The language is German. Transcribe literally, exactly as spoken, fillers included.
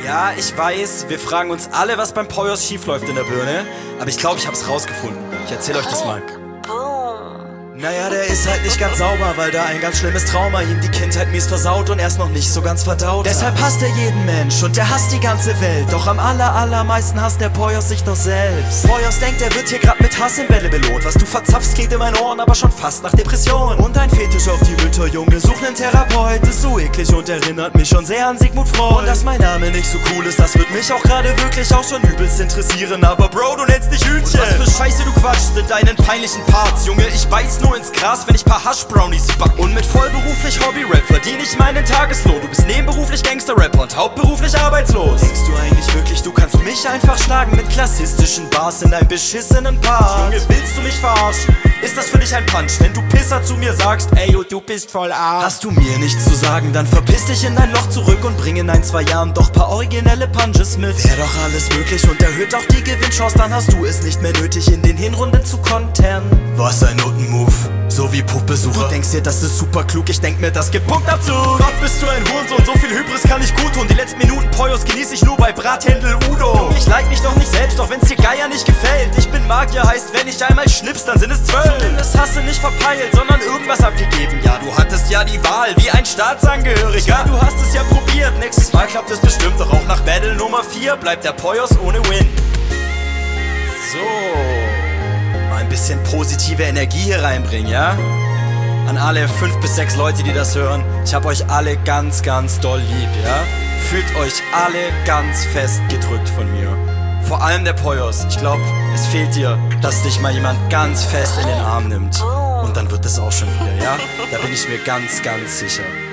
Ja, ich weiß, wir fragen uns alle, was beim Poyos schiefläuft in der Birne, aber ich glaube, ich hab's rausgefunden. Ich erzähl euch das mal. Naja, der ist halt nicht ganz sauber, weil da ein ganz schlimmes Trauma ihm die Kindheit mies versaut und erst noch nicht so ganz verdaut. Deshalb hasst er jeden Mensch und der hasst die ganze Welt. Doch am aller, allermeisten hasst der Poyos sich doch selbst. Poyos denkt, er wird hier grad mit Hass im Bälle belohnt. Was du verzapfst, klingt in meinen Ohren aber schon fast nach Depression. Und ein Fetisch auf die Mütter, Junge, such nen Therapeut. Ist so eklig und erinnert mich schon sehr an Sigmund Freud. Und dass mein Name nicht so cool ist, das wird mich auch gerade wirklich auch schon übelst interessieren. Aber Bro, du nennst dich Hühnchen. Und was für Scheiße du quatschst in deinen peinlichen Parts, Junge, ich beiß nur ins Gras, wenn ich paar Hasch-Brownies back. Und mit vollberuflich Hobby-Rap verdiene ich meinen Tageslohn. Du bist nebenberuflich Gangster-Rapper und hauptberuflich arbeitslos. Denkst du eigentlich wirklich, du kannst mich einfach schlagen mit klassistischen Bars in deinem beschissenen Part? Junge, willst du mich verarschen? Ist das für dich ein Punch, wenn du Pisser zu mir sagst, ey, du, du bist voll arm? Hast du mir nichts zu sagen, dann verpiss dich in dein Loch zurück und bring in ein, zwei Jahren doch paar originelle Punches mit. Wär doch alles möglich und erhöht auch die Gewinnchance, dann hast du es nicht mehr nötig, in den Hinrunden zu kontern. Was ein Notenmove, so wie Puffbesucher. Du denkst dir, das ist super klug, ich denk mir, das gibt Punktabzug. Gott, bist du ein Hurensohn, so viel Hybris kann ich gut tun. Die letzten Minuten Poyos genieße ich nur bei Brathändel Udo. Ich like mich doch nicht selbst, doch wenn's dir Geier nicht gefällt. Ich bin Magier, heißt, wenn ich einmal schnips, dann sind es zwölf. Zumindest hast du nicht verpeilt, sondern irgendwas abgegeben. Ja, du hattest ja die Wahl, wie ein Staatsangehöriger. Du hast es ja probiert, nächstes Mal klappt es bestimmt. Doch auch nach Battle Nummer vier bleibt der Poyos ohne Win. So, mal ein bisschen positive Energie hier reinbringen, ja? An alle fünf bis sechs Leute, die das hören, ich hab euch alle ganz, ganz doll lieb, ja? Fühlt euch alle ganz fest gedrückt von mir. Vor allem der Poyos, ich glaub, es fehlt dir, dass dich mal jemand ganz fest in den Arm nimmt. Und dann wird es auch schon wieder, ja? Da bin ich mir ganz, ganz sicher.